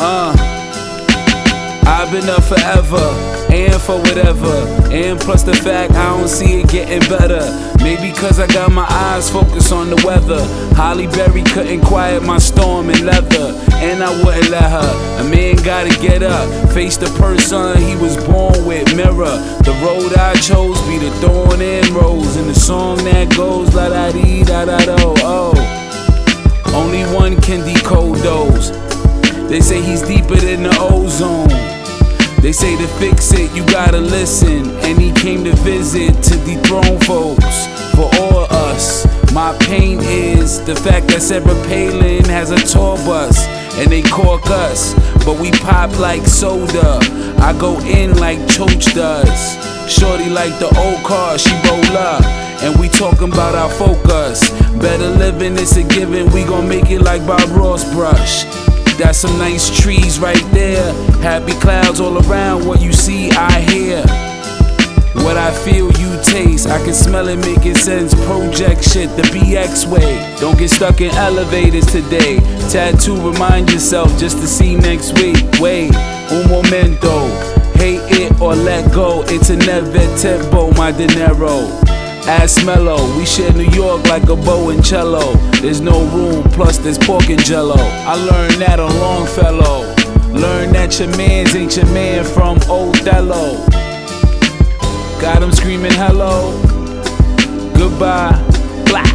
I've been up forever, and for whatever. And plus the fact I don't see it getting better. Maybe cause I got my eyes focused on the weather. Holly Berry couldn't quiet my storm in leather, and I wouldn't let her. A man gotta get up, face the person he was born with, mirror. The road I chose be the thorn and rose. And the song that goes la da dee da da do, oh. Only one can decode those. They say he's deeper than the ozone. They say to fix it, you gotta listen. And he came to visit to dethrone folks. For all us, my pain is the fact that Sarah Palin has a tour bus and they cork us, but we pop like soda. I go in like Choach does. Shorty like the old car, she roll up, and we talking about our focus. Better living, it's a given, we gon' make it like Bob Ross brush. That's some nice trees right there. Happy clouds all around. What you see, I hear. What I feel, you taste. I can smell it making sense. Project shit the BX way. Don't get stuck in elevators today. Tattoo, remind yourself just to see next week. Wait, un momento. Hate it or let go. It's a never tempo, my dinero. Ass mellow, we share New York like a bow and cello. There's no room, plus there's pork and jello. I learned that on Longfellow. Learn that your mans ain't your man from Othello. Got him screaming hello, goodbye, blah.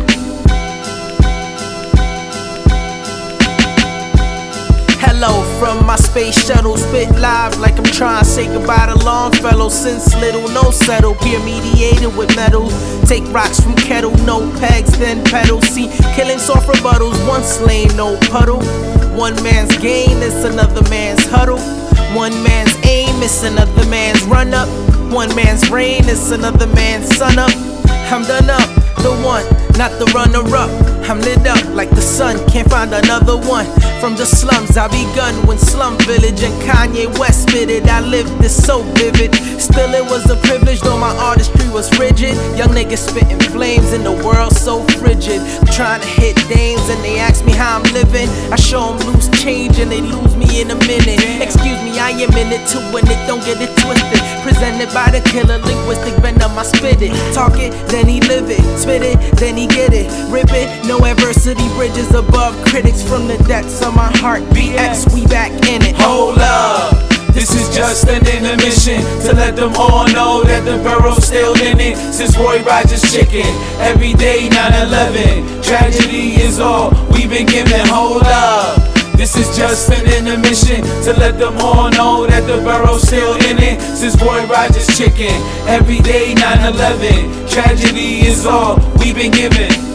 Hello from my space shuttle, spit live like I'm trying to say goodbye to Longfellow. Since little, no settle, peer mediated with metal. Take rocks from kettle, no pegs, then pedal. See, killing soft rebuttals, one slain, no puddle. One man's gain is another man's huddle. One man's aim is another man's run up. One man's reign is another man's sun up. I'm done up, the one, not the runner-up. I'm lit up like the sun, can't find another one. From the slums I begun when Slum Village and Kanye West spit it. I lived this so vivid. Still it was a privilege, though my artistry was rigid. Young niggas spitting flames in the world so frigid. I'm trying to hit dames and they ask me how I'm living. I show them loose change and they lose me in a minute. Excuse me, I am in it too when it don't get it twisted. Presented by the killer, linguistic venom, I spit it. Talk it, then he live it. Spit it, then he get it. Rip it, no adversity, bridges above critics. From the depths of my heart, BX, we back in it. Hold up, this is just an intermission to let them all know that the borough's still in it. Since Roy Rogers chicken, every day 9/11. Tragedy is all we've been given. Hold up, this is just an intermission to let them all know that the borough's still in it. Since Roy Rogers chicken, every day 9/11. Tragedy is all we've been given.